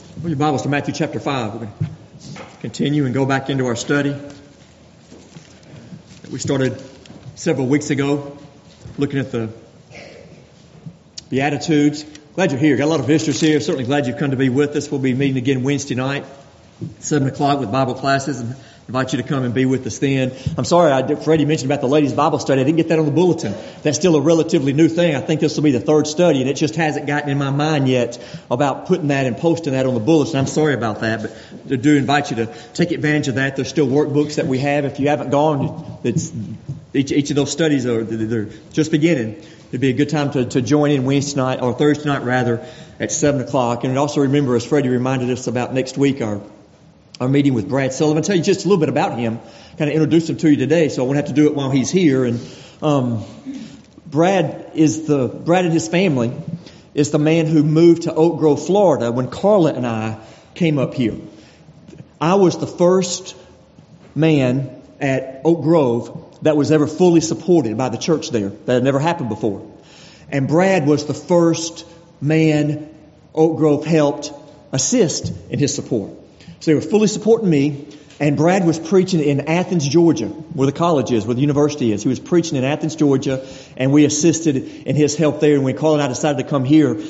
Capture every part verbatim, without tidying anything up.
Well, your Bibles to Matthew chapter five. We're going to continue and go back into our study that we started several weeks ago, looking at the Beatitudes. Glad you're here. Got a lot of visitors here. Certainly glad you've come to be with us. We'll be meeting again Wednesday night, seven o'clock with Bible classes, and invite you to come and be with us then. I'm sorry, I, Freddie mentioned about the ladies' Bible study. I didn't get that on the bulletin. That's still a relatively new thing. I think this will be the third study, and it just hasn't gotten in my mind yet about putting that and posting that on the bulletin. I'm sorry about that, but I do invite you to take advantage of that. There's still workbooks that we have. If you haven't gone, it's, each, each of those studies are they're just beginning. It'd be a good time to, to join in Wednesday night, or Thursday night rather, at seven o'clock. And also remember, as Freddie reminded us about next week, our our meeting with Brad Sullivan. I'll tell you just a little bit about him, kind of introduce him to you today, so I won't have to do it while he's here. And um, Brad is the Brad and his family is the man who moved to Oak Grove, Florida, when Carla and I came up here. I was the first man at Oak Grove that was ever fully supported by the church there. That had never happened before. And Brad was the first man Oak Grove helped assist in his support. So they were fully supporting me, and Brad was preaching in Athens, Georgia, where the college is, where the university is. He was preaching in Athens, Georgia, and we assisted in his help there. And when Carl and I decided to come here,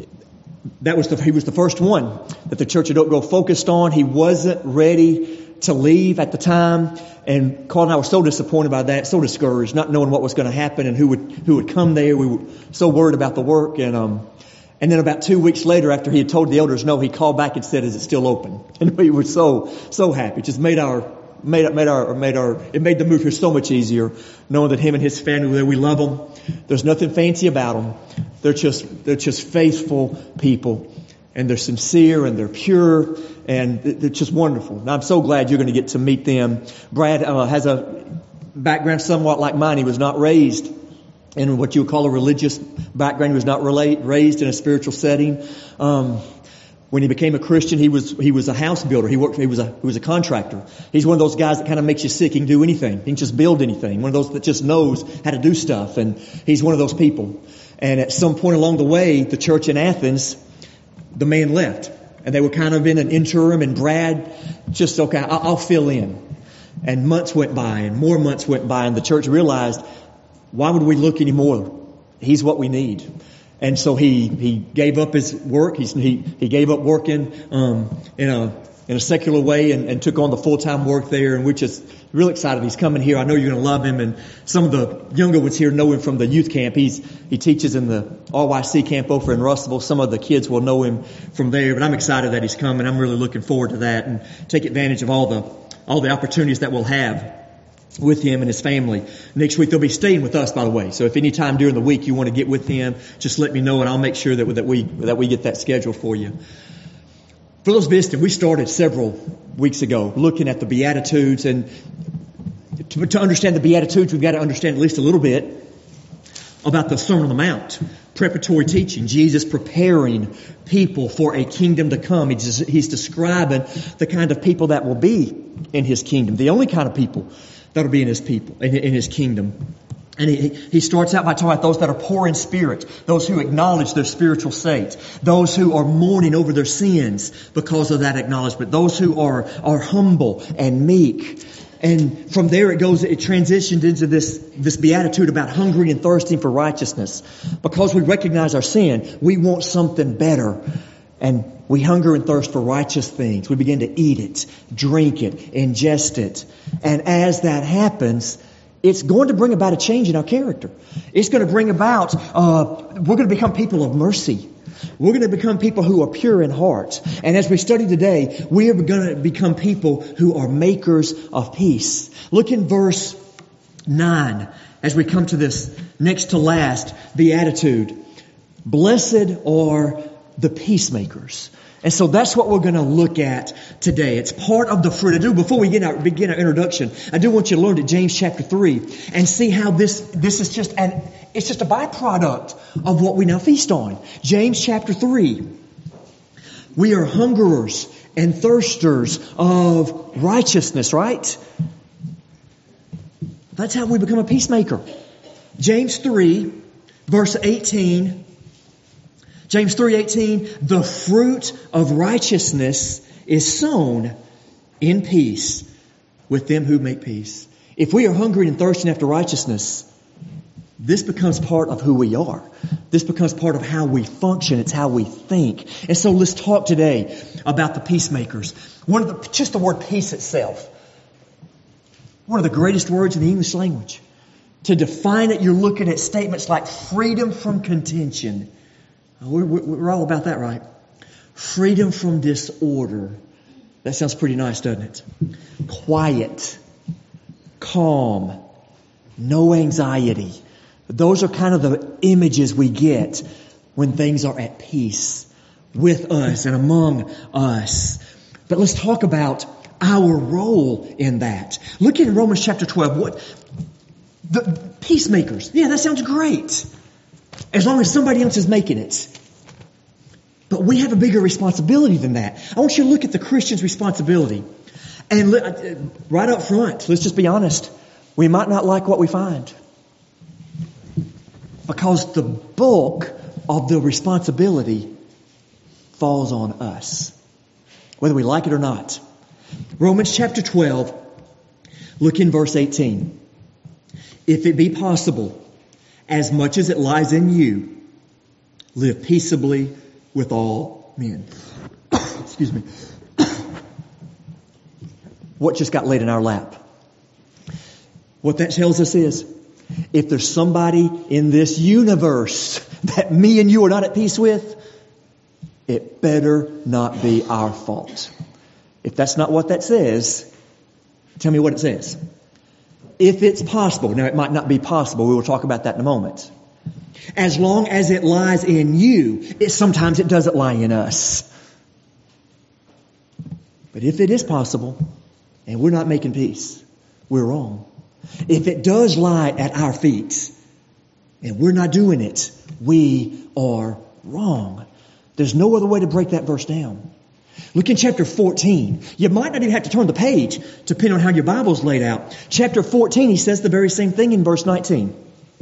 that was the, he was the first one that the church at Oak Grove focused on. He wasn't ready to leave at the time, and Carl and I were so disappointed by that, so discouraged, not knowing what was going to happen and who would who would come there. We were so worried about the work, and um. And then about two weeks later, after he had told the elders no, he called back and said, "Is it still open?" And we were so, so happy. It just made our, made, made our, made our, it made the move here so much easier, knowing that him and his family were there. We love them. There's nothing fancy about them. They're just, they're just faithful people. And they're sincere and they're pure and they're just wonderful. And I'm so glad you're going to get to meet them. Brad uh, has a background somewhat like mine. He was not raised in what you would call a religious background. He was not relate, raised in a spiritual setting. Um, when he became a Christian, he was he was a house builder. He worked. He was a he was a contractor. He's one of those guys that kind of makes you sick. He can do anything. He can just build anything. One of those that just knows how to do stuff. And he's one of those people. And at some point along the way, the church in Athens, the man left, and they were kind of in an interim. And Brad just okay, I'll, I'll fill in. And months went by, and more months went by, and the church realized, why would we look anymore? He's what we need. And so he, he gave up his work. He's, he, he gave up working, um, in a, in a secular way and, and took on the full-time work there. And we're just real excited. He's coming here. I know you're going to love him. And some of the younger ones here know him from the youth camp. He's, he teaches in the R Y C camp over in Russellville. Some of the kids will know him from there, but I'm excited that he's coming. I'm really looking forward to that and take advantage of all the, all the opportunities that we'll have with him and his family. Next week they'll be staying with us, by the way. So if any time during the week you want to get with him, just let me know and I'll make sure that that we that we get that scheduled for you. For those visiting, we started several weeks ago looking at the Beatitudes, and to, to understand the Beatitudes, we've got to understand at least a little bit about the Sermon on the Mount, preparatory teaching. Jesus preparing people for a kingdom to come. He's, he's describing the kind of people that will be in His kingdom, the only kind of people that'll be in His people, in, in His kingdom. And he, he starts out by talking about those that are poor in spirit, those who acknowledge their spiritual state, those who are mourning over their sins because of that acknowledgement, those who are, are humble and meek. And from there it goes, it transitioned into this, this beatitude about hungry and thirsting for righteousness. Because we recognize our sin, we want something better. And we hunger and thirst for righteous things. We begin to eat it, drink it, ingest it. And as that happens, it's going to bring about a change in our character. It's going to bring about, uh, we're going to become people of mercy. We're going to become people who are pure in heart. And as we study today, we are going to become people who are makers of peace. Look in verse nine as we come to this next to last beatitude. Blessed are the peacemakers. And so that's what we're going to look at today. It's part of the fruit. I do, before we begin our, begin our introduction, I do want you to learn to James chapter three and see how this, this is just an, it's just a byproduct of what we now feast on. James chapter three. We are hungerers and thirsters of righteousness, right? That's how we become a peacemaker. James three, verse eighteen. James three eighteen, the fruit of righteousness is sown in peace with them who make peace. If we are hungry and thirsting after righteousness, this becomes part of who we are. This becomes part of how we function. It's how we think. And so let's talk today about the peacemakers. One of the, just the word peace itself. One of the greatest words in the English language. To define it, you're looking at statements like freedom from contention. We're, we're all about that, right? Freedom from disorder. That sounds pretty nice, doesn't it? Quiet. Calm. No anxiety. Those are kind of the images we get when things are at peace with us and among us. But let's talk about our role in that. Look at Romans chapter twelve. What the peacemakers. Yeah, that sounds great. As long as somebody else is making it. But we have a bigger responsibility than that. I want you to look at the Christian's responsibility. And look, right up front, let's just be honest. We might not like what we find. Because the bulk of the responsibility falls on us. Whether we like it or not. Romans chapter twelve, look in verse eighteen. If it be possible, as much as it lies in you, live peaceably with all men. Excuse me. What just got laid in our lap? What that tells us is, if there's somebody in this universe that me and you are not at peace with, it better not be our fault. If that's not what that says, tell me what it says. If it's possible. Now, it might not be possible. We will talk about that in a moment. As long as it lies in you, it, sometimes it doesn't lie in us. But if it is possible, and we're not making peace, we're wrong. If it does lie at our feet, and we're not doing it, we are wrong. There's no other way to break that verse down. Look in chapter fourteen. You might not even have to turn the page, depending on how your Bible's laid out. Chapter fourteen, he says the very same thing in verse nineteen.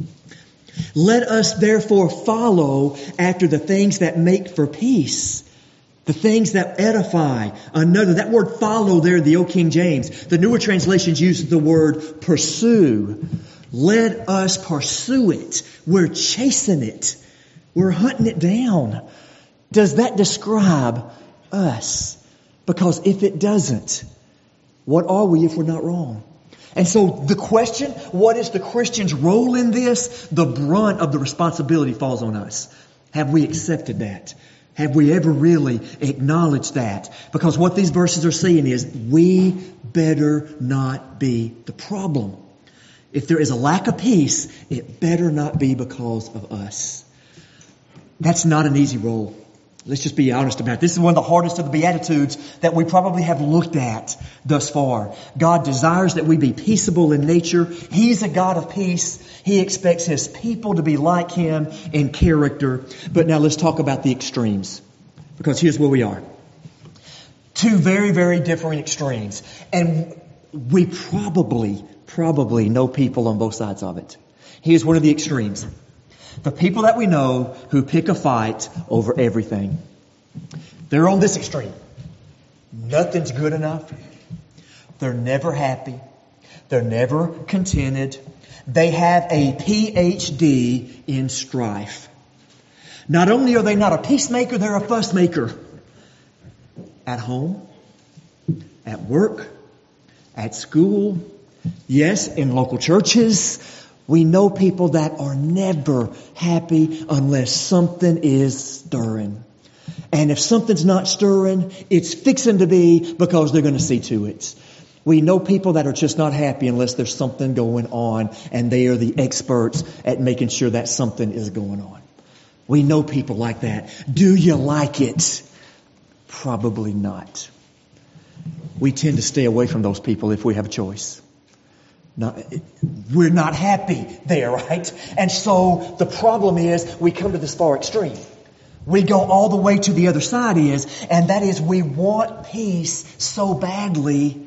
Let us therefore follow after the things that make for peace, the things that edify another. That word follow there, the Old King James. The newer translations use the word pursue. Let us pursue it. We're chasing it. We're hunting it down. Does that describe us? Because if it doesn't, what are we if we're not wrong? And so the question, what is the Christian's role in this? The brunt of the responsibility falls on us. Have we accepted that? Have we ever really acknowledged that? Because what these verses are saying is, we better not be the problem. If there is a lack of peace, it better not be because of us. That's not an easy role. Let's just be honest about it. This is one of the hardest of the Beatitudes that we probably have looked at thus far. God desires that we be peaceable in nature. He's a God of peace. He expects His people to be like Him in character. But now let's talk about the extremes. Because here's where we are. Two very, very different extremes. And we probably, probably know people on both sides of it. Here's one of the extremes. The people that we know who pick a fight over everything. They're on this extreme. Nothing's good enough. They're never happy. They're never contented. They have a P H D in strife. Not only are they not a peacemaker, they're a fuss maker. At home, at work, at school, yes, in local churches. We know people that are never happy unless something is stirring. And if something's not stirring, it's fixing to be because they're going to see to it. We know people that are just not happy unless there's something going on, and they are the experts at making sure that something is going on. We know people like that. Do you like it? Probably not. We tend to stay away from those people if we have a choice. Not, we're not happy there, right? And so the problem is we come to this far extreme. We go all the way to the other side is, and that is we want peace so badly,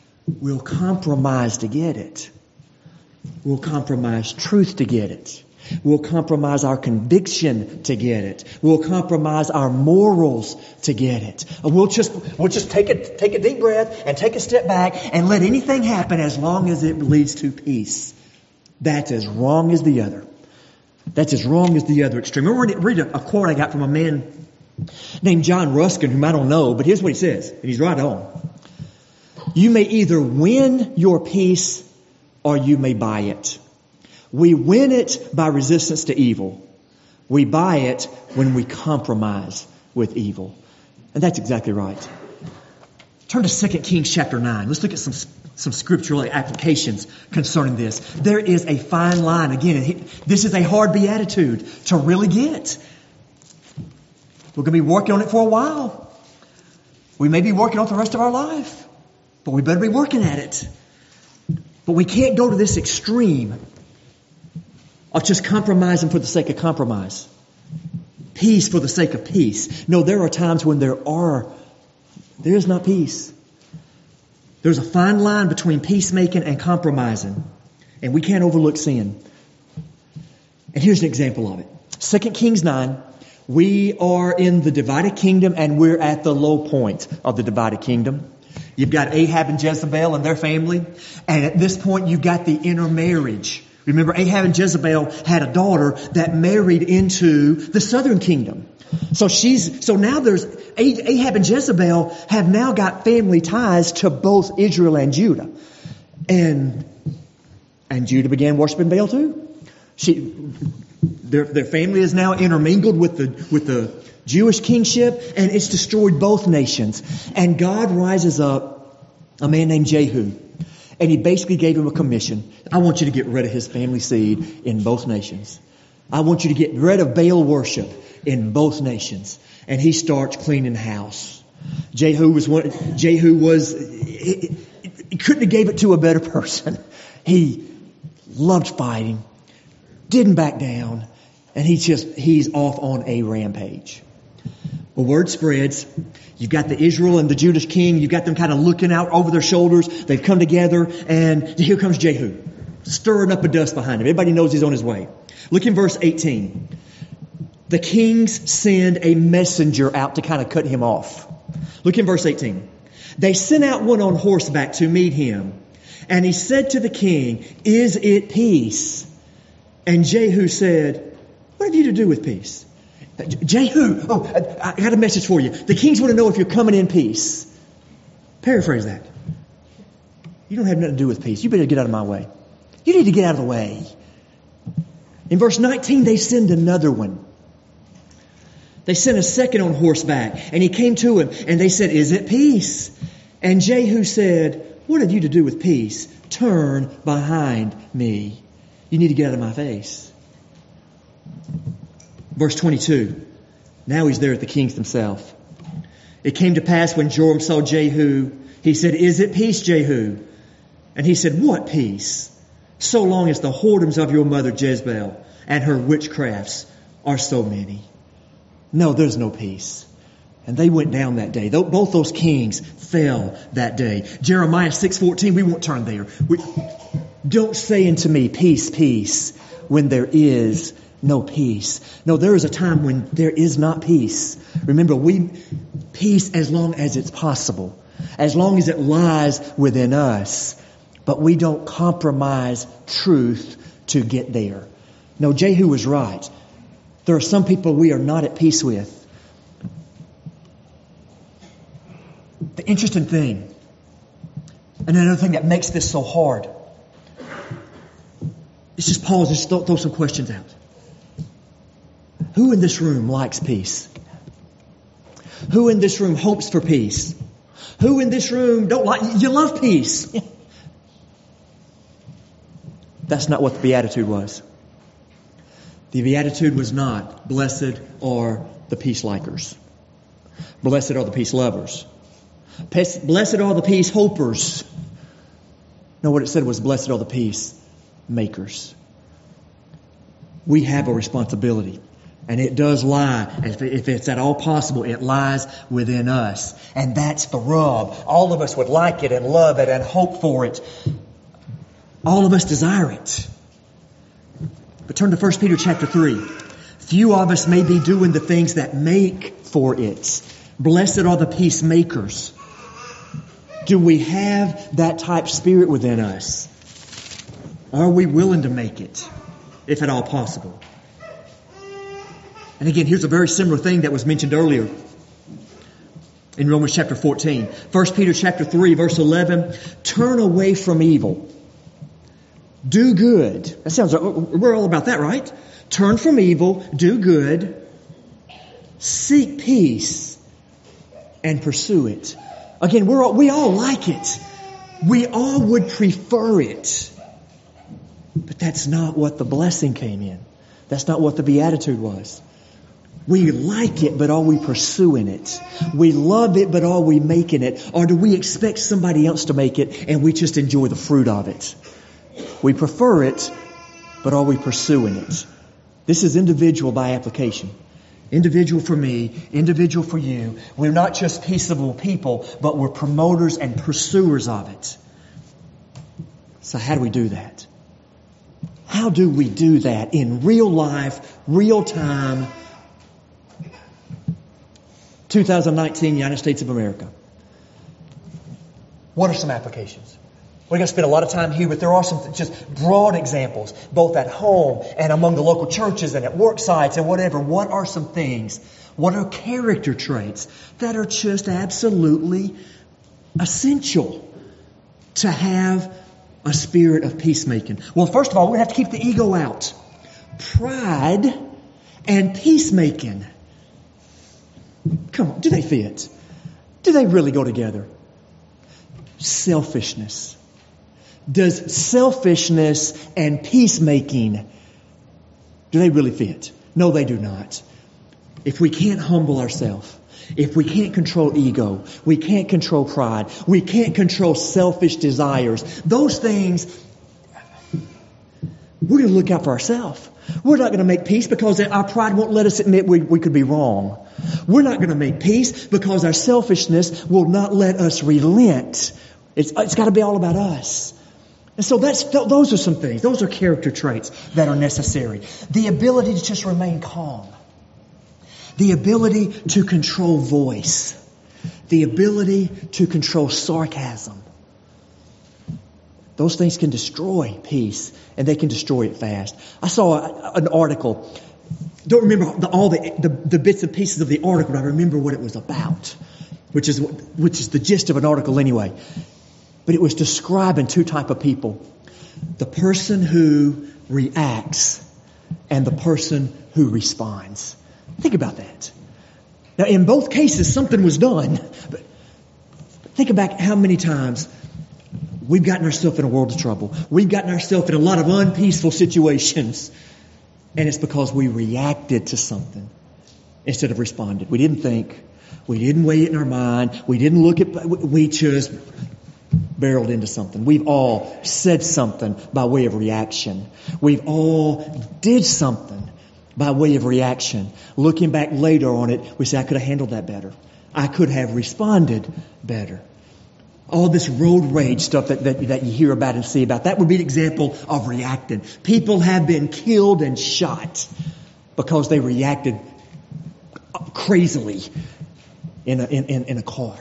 we'll compromise to get it. We'll compromise truth to get it. We'll compromise our conviction to get it. We'll compromise our morals to get it. We'll just, we'll just take it, take a deep breath and take a step back and let anything happen as long as it leads to peace. That's as wrong as the other. That's as wrong as the other extreme. I remember read a quote I got from a man named John Ruskin, whom I don't know, but here's what he says, and he's right on. You may either win your peace or you may buy it. We win it by resistance to evil. We buy it when we compromise with evil. And that's exactly right. Turn to Second Kings chapter nine. Let's look at some some scriptural applications concerning this. There is a fine line. Again, this is a hard beatitude to really get. We're going to be working on it for a while. We may be working on it the rest of our life. But we better be working at it. But we can't go to this extreme of just compromising for the sake of compromise. Peace for the sake of peace. No, there are times when there are, there is not peace. There's a fine line between peacemaking and compromising. And we can't overlook sin. And here's an example of it. Second Kings nine. We are in the divided kingdom and we're at the low point of the divided kingdom. You've got Ahab and Jezebel and their family. And at this point, you've got the intermarriage. Remember, Ahab and Jezebel had a daughter that married into the southern kingdom. So she's, so now there's, Ahab and Jezebel have now got family ties to both Israel and Judah. And, and Judah began worshiping Baal too. She, their, their family is now intermingled with the, with the Jewish kingship, and it's destroyed both nations. And God rises up a man named Jehu. And he basically gave him a commission. I want you to get rid of his family seed in both nations. I want you to get rid of Baal worship in both nations. And he starts cleaning house. Jehu was one, Jehu was, he, he couldn't have gave it to a better person. He loved fighting, didn't back down, and he just, he's off on a rampage. Well, word spreads. You've got the Israel and the Judah king. You've got them kind of looking out over their shoulders. They've come together, and here comes Jehu, stirring up a dust behind him. Everybody knows he's on his way. Look in verse eighteen. The kings send a messenger out to kind of cut him off. Look in verse eighteen. They sent out one on horseback to meet him. And he said to the king, "Is it peace?" And Jehu said, "What have you to do with peace?" Jehu, oh, I got a message for you. The kings want to know if you're coming in peace. Paraphrase that. You don't have nothing to do with peace. You better get out of my way. You need to get out of the way. In verse nineteen, they send another one. They sent a second on horseback, and he came to him, and they said, "Is it peace?" And Jehu said, "What have you to do with peace? Turn behind me. You need to get out of my face." Verse twenty-two. Now he's there at the kings themselves. It came to pass when Joram saw Jehu, he said, "Is it peace, Jehu?" And he said, "What peace? So long as the whoredoms of your mother Jezebel and her witchcrafts are so many." No, there's no peace. And they went down that day. Both those kings fell that day. Jeremiah six fourteen, we won't turn there. We, don't say unto me, "Peace, peace," when there is no peace. No, there is a time when there is not peace. Remember, we peace as long as it's possible, as long as it lies within us. But we don't compromise truth to get there. No, Jehu was right. There are some people we are not at peace with. The interesting thing, and another thing that makes this so hard, let's just pause and just throw, throw some questions out. Who in this room likes peace? Who in this room hopes for peace? Who in this room don't like, you love peace? That's not what the Beatitude was. The Beatitude was not, "Blessed are the peace likers. Blessed are the peace lovers. Blessed are the peace hopers." No, what it said was, "Blessed are the peace makers." We have a responsibility. And it does lie, if it's at all possible, it lies within us. And that's the rub. All of us would like it and love it and hope for it. All of us desire it. But turn to First Peter chapter three. Few of us may be doing the things that make for it. Blessed are the peacemakers. Do we have that type spirit within us? Are we willing to make it, if at all possible? And again, here's a very similar thing that was mentioned earlier in Romans chapter fourteen. First Peter chapter three, verse eleven. Turn away from evil. Do good. That sounds like we're all about that, right? Turn from evil, do good, seek peace, and pursue it. Again, we're all, we all like it. We all would prefer it. But that's not what the blessing came in. That's not what the beatitude was. We like it, but are we pursuing it? We love it, but are we making it? Or do we expect somebody else to make it and we just enjoy the fruit of it? We prefer it, but are we pursuing it? This is individual by application. Individual for me, individual for you. We're not just peaceable people, but we're promoters and pursuers of it. So how do we do that? How do we do that in real life, real time, two thousand nineteen, United States of America? What are some applications? We're going to spend a lot of time here, but there are some just broad examples, both at home and among the local churches and at work sites and whatever. What are some things? What are character traits that are just absolutely essential to have a spirit of peacemaking? Well, first of all, we're going to have to keep the ego out. Pride and peacemaking. Come on, do they fit? Do they really go together? Selfishness. Does selfishness and peacemaking, do they really fit? No, they do not. If we can't humble ourselves, if we can't control ego, we can't control pride, we can't control selfish desires, those things, we're going to look out for ourselves. We're not going to make peace because our pride won't let us admit we, we could be wrong. We're not going to make peace because our selfishness will not let us relent. It's, it's got to be all about us. And so that's, those are some things. Those are character traits that are necessary. The ability to just remain calm. The ability to control voice. The ability to control sarcasm. Those things can destroy peace, and they can destroy it fast. I saw a, an article. Don't remember the, all the, the the bits and pieces of the article, but I remember what it was about, which is which is the gist of an article anyway. But it was describing two type of people: the person who reacts and the person who responds. Think about that. Now, in both cases, something was done. But think about how many times we've gotten ourselves in a world of trouble. We've gotten ourselves in a lot of unpeaceful situations. And it's because we reacted to something instead of responded. We didn't think. We didn't weigh it in our mind. We didn't look at, we just barreled into something. We've all said something by way of reaction. We've all did something by way of reaction. Looking back later on it, we say, I could have handled that better. I could have responded better. All this road rage stuff that, that, that you hear about and see about, that would be an example of reacting. People have been killed and shot because they reacted crazily in a, in, in, in a car.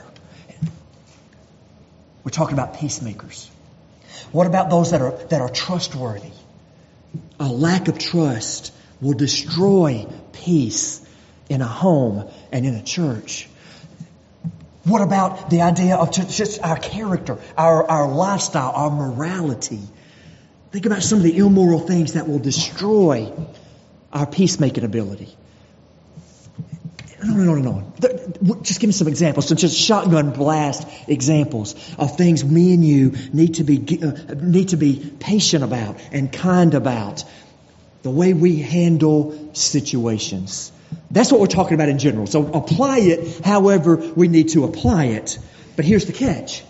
We're talking about peacemakers. What about those that are that are trustworthy? A lack of trust will destroy peace in a home and in a church. What about the idea of just our character, our, our lifestyle, our morality? Think about some of the immoral things that will destroy our peacemaking ability. On and on and on. Just give me some examples. So just shotgun blast examples of things me and you need to be uh, need to be patient about and kind about. The way we handle situations. That's what we're talking about in general. So apply it however we need to apply it. But here's the catch.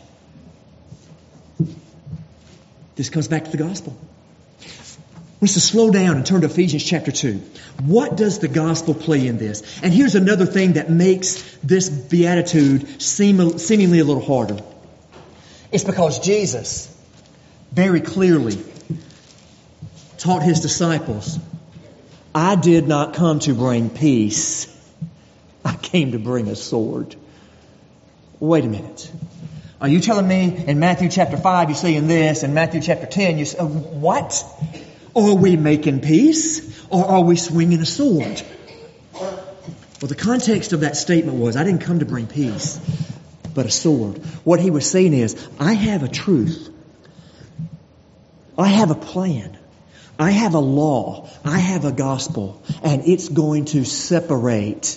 This comes back to the gospel. Let's just slow down and turn to Ephesians chapter two. What does the gospel play in this? And here's another thing that makes this beatitude seem seemingly a little harder. It's because Jesus very clearly taught His disciples, I did not come to bring peace. I came to bring a sword. Wait a minute. Are you telling me in Matthew chapter five you're saying this, and Matthew chapter ten you say, what? Are we making peace, or are we swinging a sword? Well, the context of that statement was, I didn't come to bring peace, but a sword. What he was saying is, I have a truth. I have a plan. I have a law. I have a gospel. And it's going to separate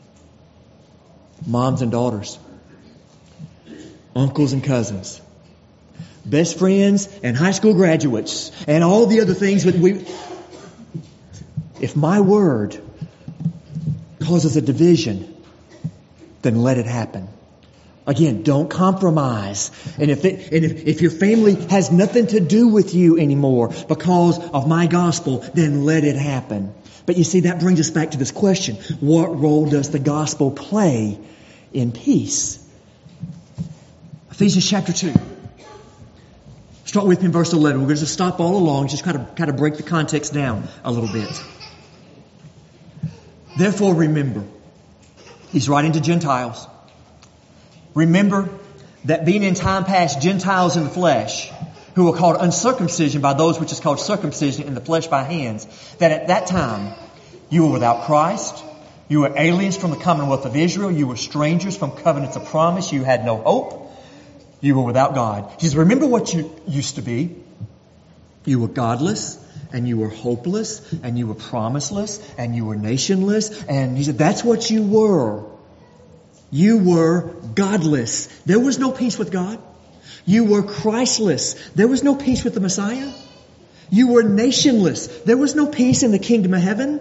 moms and daughters, uncles and cousins, best friends and high school graduates, and all the other things that we... If my word causes a division, then let it happen. Again, don't compromise. And if it, and if, if your family has nothing to do with you anymore because of my gospel, then let it happen. But you see, that brings us back to this question. What role does the gospel play in peace? Ephesians chapter two. Start with me in verse eleven. We're going to stop all along, just kind of, kind of break the context down a little bit. Therefore remember, he's writing to Gentiles. Remember that being in time past Gentiles in the flesh, who were called uncircumcision by those which is called circumcision in the flesh by hands, that at that time you were without Christ, you were aliens from the commonwealth of Israel, you were strangers from covenants of promise, you had no hope, you were without God. He says, remember what you used to be. You were godless, and you were hopeless, and you were promiseless, and you were nationless, and he said, that's what you were. You were godless. There was no peace with God. You were Christless. There was no peace with the Messiah. You were nationless. There was no peace in the kingdom of heaven.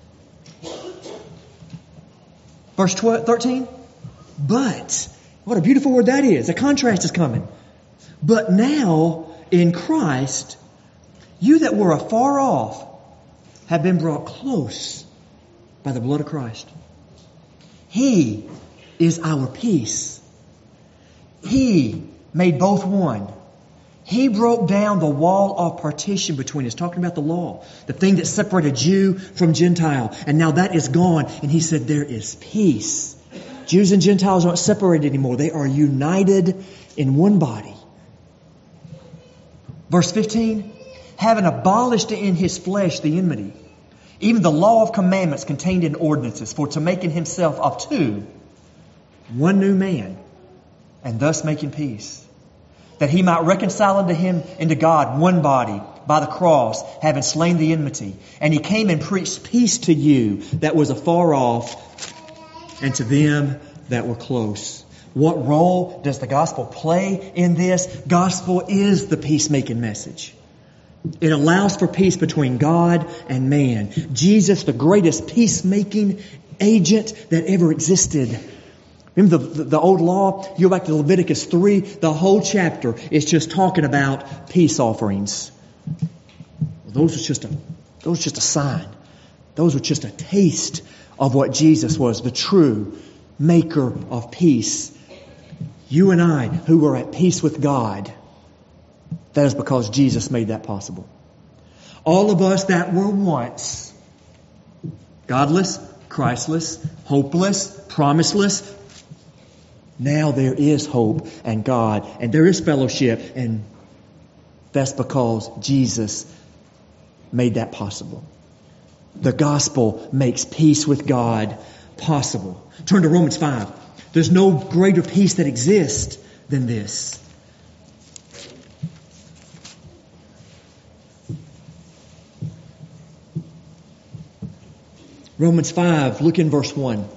Verse thirteen. But, what a beautiful word that is. A contrast is coming. But now, in Christ, you that were afar off have been brought close by the blood of Christ. He is our peace. He made both one. He broke down the wall of partition between us, talking about the law, the thing that separated Jew from Gentile. And now that is gone. And he said there is peace. Jews and Gentiles aren't separated anymore. They are united in one body. Verse fifteen, having abolished in his flesh the enmity, even the law of commandments contained in ordinances, for to make in himself of two one new man, and thus making peace, that he might reconcile unto him into God one body by the cross, having slain the enmity. And he came and preached peace to you that was afar off, and to them that were close. What role does the gospel play in this? Gospel is the peacemaking message. It allows for peace between God and man. Jesus, the greatest peacemaking agent that ever existed. Remember the, the, the old law? You go back to Leviticus three, the whole chapter is just talking about peace offerings. Well, those were just a, those were just a sign. Those were just a taste of what Jesus was, the true maker of peace. You and I, who were at peace with God, that is because Jesus made that possible. All of us that were once godless, Christless, hopeless, promiseless, now there is hope and God, and there is fellowship, and that's because Jesus made that possible. The gospel makes peace with God possible. Turn to Romans five. There's no greater peace that exists than this. Romans five, look in verse one.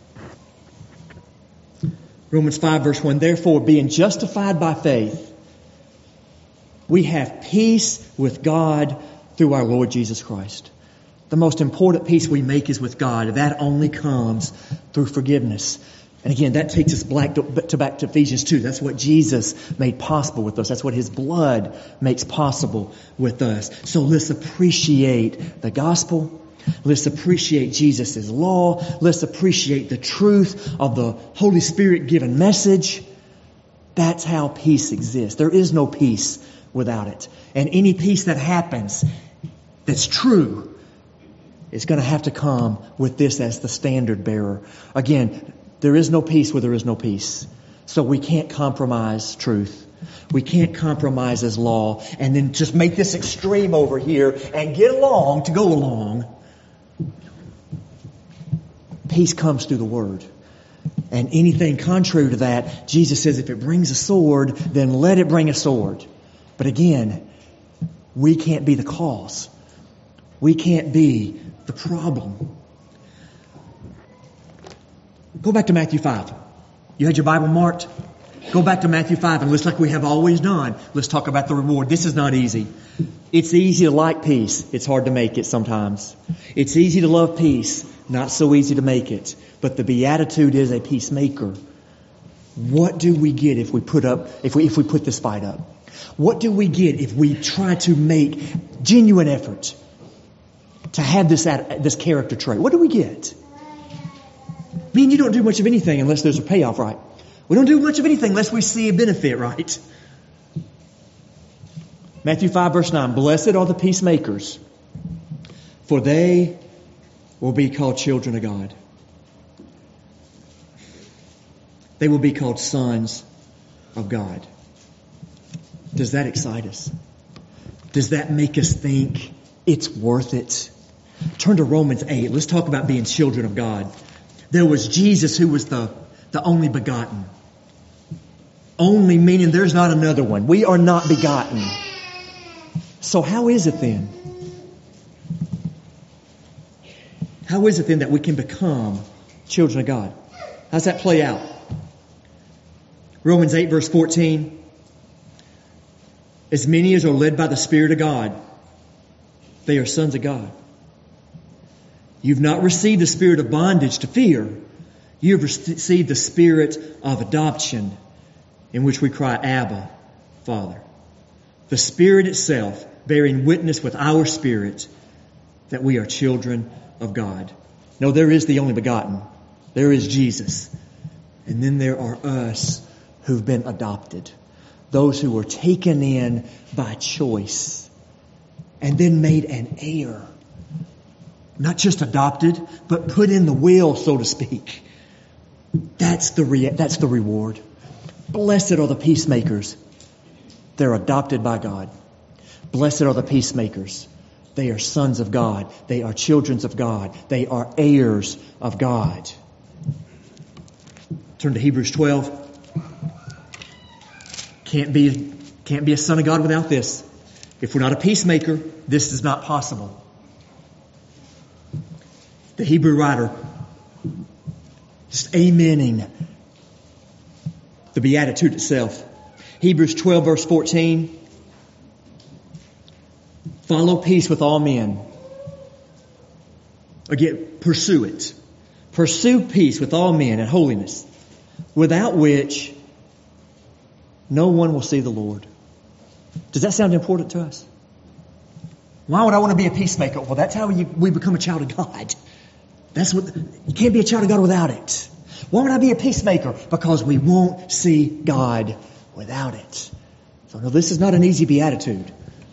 Romans five verse one, therefore being justified by faith, we have peace with God through our Lord Jesus Christ. The most important peace we make is with God. That only comes through forgiveness. And again, that takes us back to, to back to Ephesians two. That's what Jesus made possible with us. That's what His blood makes possible with us. So let's appreciate the gospel. Let's appreciate Jesus' law. Let's appreciate the truth of the Holy Spirit given message. That's how peace exists. There is no peace without it. And any peace that happens that's true, is going to have to come with this as the standard bearer. Again, there is no peace where there is no peace. So we can't compromise truth. We can't compromise His law and then just make this extreme over here and get along to go along. Peace comes through the Word. And anything contrary to that, Jesus says if it brings a sword, then let it bring a sword. But again, we can't be the cause. We can't be the problem. Go back to Matthew five. You had your Bible marked? Go back to Matthew five, and let's, like we have always done, let's talk about the reward. This is not easy. It's easy to like peace. It's hard to make it sometimes. It's easy to love peace. Not so easy to make it. But the beatitude is a peacemaker. What do we get if we put up, if we, if we put this fight up? What do we get if we try to make genuine effort to have this, this character trait? What do we get? Me and you don't do much of anything unless there's a payoff, right? We don't do much of anything unless we see a benefit, right? Matthew five verse nine, blessed are the peacemakers, for they will be called children of God. They will be called sons of God. Does that excite us? Does that make us think it's worth it? Turn to Romans eight. Let's talk about being children of God. There was Jesus who was the, the only begotten. Only meaning there's not another one. We are not begotten. So how is it then? How is it then that we can become children of God? How does that play out? Romans eight verse fourteen. As many as are led by the Spirit of God, they are sons of God. You've not received the spirit of bondage to fear. You have received the spirit of adoption, in which we cry, Abba, Father. The Spirit itself bearing witness with our spirit that we are children of God. No, there is the only begotten. There is Jesus. And then there are us who've been adopted. Those who were taken in by choice and then made an heir. Not just adopted, but put in the will, so to speak. That's the re- that's the reward. Blessed are the peacemakers. They're adopted by God. Blessed are the peacemakers. They are sons of God. They are children of God. They are heirs of God. Turn to Hebrews twelve. Can't be, can't be a son of God without this. If we're not a peacemaker, this is not possible. The Hebrew writer just amening the beatitude itself. Hebrews twelve verse fourteen. Follow peace with all men. Again, pursue it. Pursue peace with all men and holiness, without which no one will see the Lord. Does that sound important to us? Why would I want to be a peacemaker? Well, that's how you, we become a child of God. That's what, you can't be a child of God without it. Why would I be a peacemaker? Because we won't see God without it. So no, this is not an easy beatitude.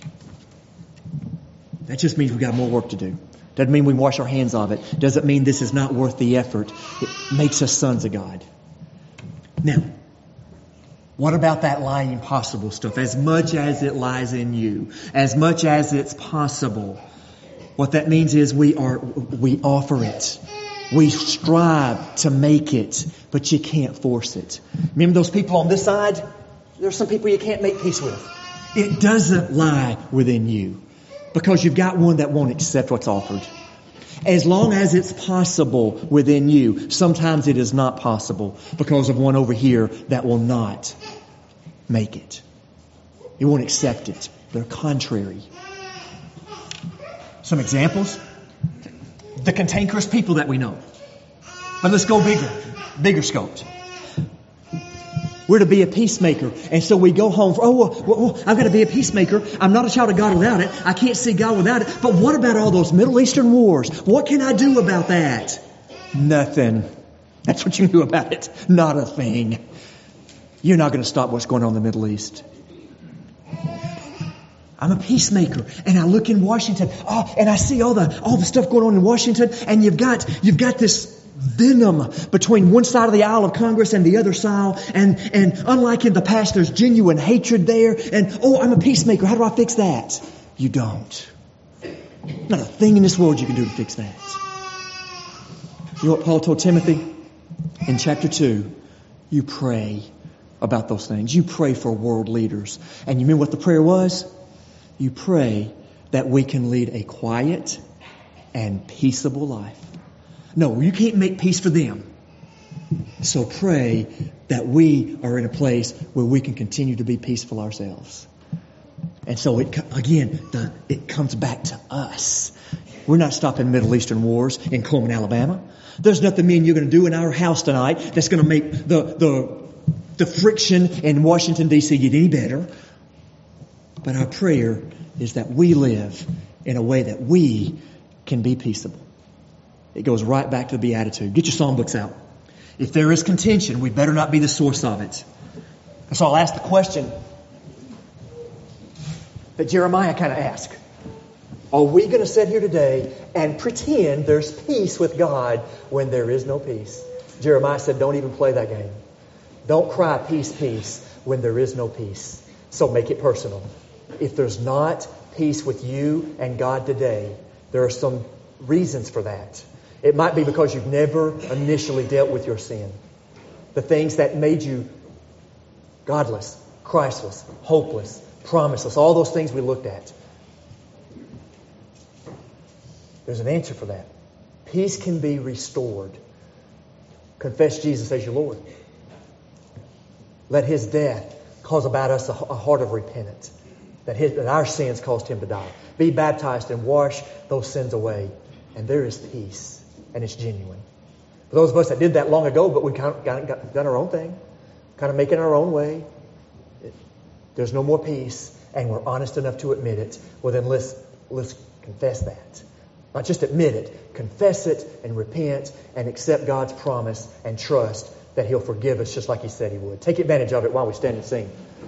That just means we've got more work to do. Doesn't mean we wash our hands of it. Doesn't mean this is not worth the effort. It makes us sons of God. Now, what about that lying possible stuff? As much as it lies in you, as much as it's possible, what that means is we are, we offer it. We strive to make it, but you can't force it. Remember those people on this side? There's some people you can't make peace with. It doesn't lie within you because you've got one that won't accept what's offered. As long as it's possible within you, sometimes it is not possible because of one over here that will not make it. It won't accept it. They're contrary. Some examples. The cantankerous people that we know. But let's go bigger. Bigger scoped. We're to be a peacemaker. And so we go home. For, oh, well, well, I've got to be a peacemaker. I'm not a child of God without it. I can't see God without it. But what about all those Middle Eastern wars? What can I do about that? Nothing. That's what you can do about it. Not a thing. You're not going to stop what's going on in the Middle East. I'm a peacemaker, and I look in Washington, oh, and I see all the all the stuff going on in Washington, and you've got you've got this venom between one side of the aisle of Congress and the other side, and and unlike in the past, there's genuine hatred there. And oh, I'm a peacemaker. How do I fix that? You don't. Not a thing in this world you can do to fix that. You know what Paul told Timothy in chapter two? You pray about those things. You pray for world leaders. And you remember what the prayer was? You pray that we can lead a quiet and peaceable life. No, you can't make peace for them. So pray that we are in a place where we can continue to be peaceful ourselves. And so, it again, the, it comes back to us. We're not stopping Middle Eastern wars in Coleman, Alabama. There's nothing me and you're going to do in our house tonight that's going to make the, the, the friction in Washington, D C get any better. But our prayer is that we live in a way that we can be peaceable. It goes right back to the Beatitude. Get your songbooks out. If there is contention, we better not be the source of it. And so I'll ask the question that Jeremiah kind of asked. Are we going to sit here today and pretend there's peace with God when there is no peace? Jeremiah said, don't even play that game. Don't cry peace, peace when there is no peace. So make it personal. If there's not peace with you and God today, there are some reasons for that. It might be because you've never initially dealt with your sin. The things that made you godless, Christless, hopeless, promiseless, all those things we looked at. There's an answer for that. Peace can be restored. Confess Jesus as your Lord. Let His death cause about us a heart of repentance. That, his, that our sins caused Him to die. Be baptized and wash those sins away. And there is peace. And it's genuine. For those of us that did that long ago, but we kind of got, got, done our own thing. Kind of making our own way. It, there's no more peace. And we're honest enough to admit it. Well then let's, let's confess that. Not just admit it. Confess it and repent and accept God's promise and trust that He'll forgive us just like He said He would. Take advantage of it while we stand and sing.